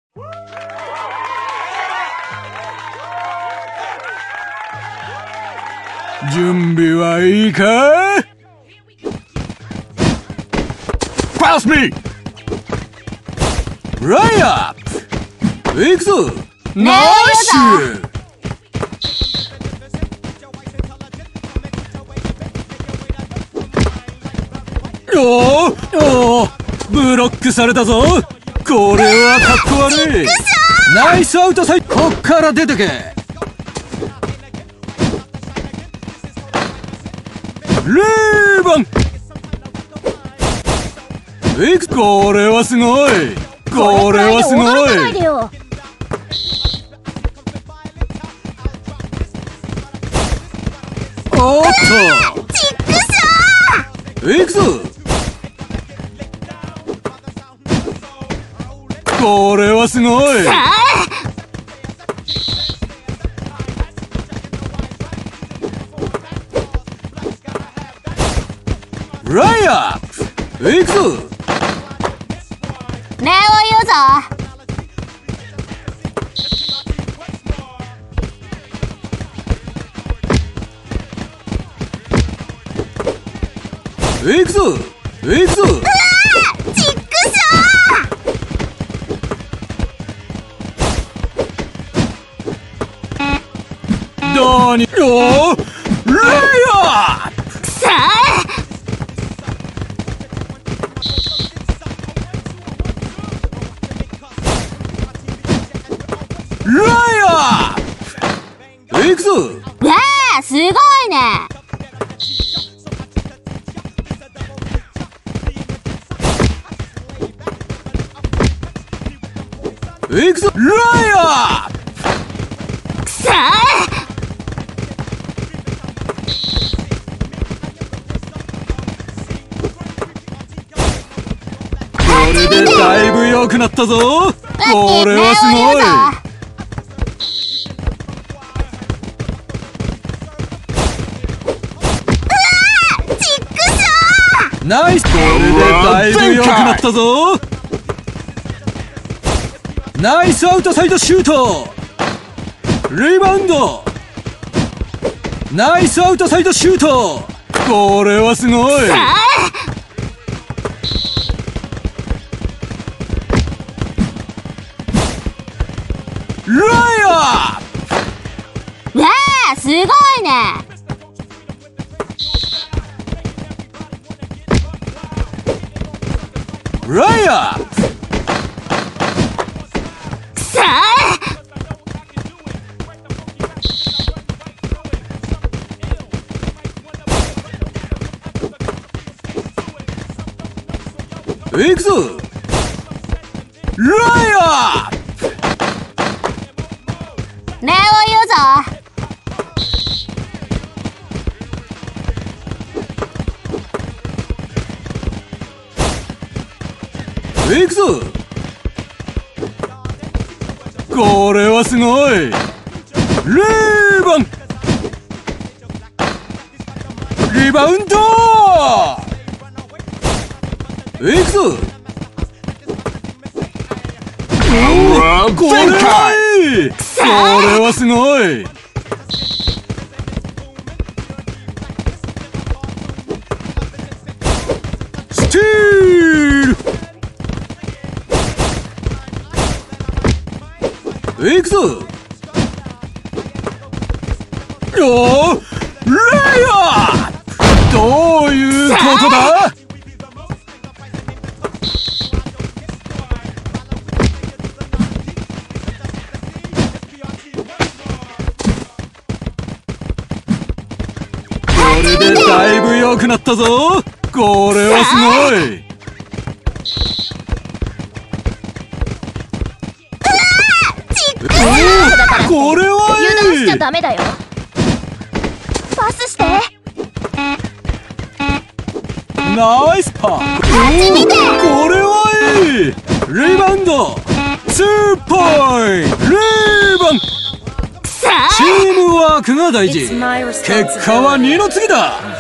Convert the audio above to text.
準備はいいか？ Pass me! Right up! 行くぞ！ナイス！おお、ブロックされたぞ。これはかっこ悪い。ナイスアウトサイド。こっから出てけ。リーバン。これはすごい。これはすごい。おっと。行くぞ。これはすごい。ライアップ。行くぞ。 礼を言うぞ。 行くぞ。行くぞ。 チックショー。どうに。おお。レイアップ。 くさー。 ライアー。行くぞ。 わあ、すごいね。 行くぞ。ライアー。 くさー。 これでだいぶ良くなったぞ。これはすごい。ナイス。これでだいぶ良くなったぞ。ナイスアウトサイドシュート。リバウンド。ナイスアウトサイドシュート。これはすごい。ライアー。 わあ、すごいね。 ライアー。 くさー。行くぞ。ライアー。 礼を言うぞ。 行くぞ。これはすごい。リバウンド。リバウンド。行くぞ。これはいい。これはすごい。スティール。行くぞ。おー、レイアー。どういうことだ。これでだいぶ良くなったぞ。これはすごい。これはいい。 油断しちゃダメだよ。パスして。 ナイスパー。これはいい。リバウンド。2ポイント。リバウンド。チームワークが大事。結果は2の次だ。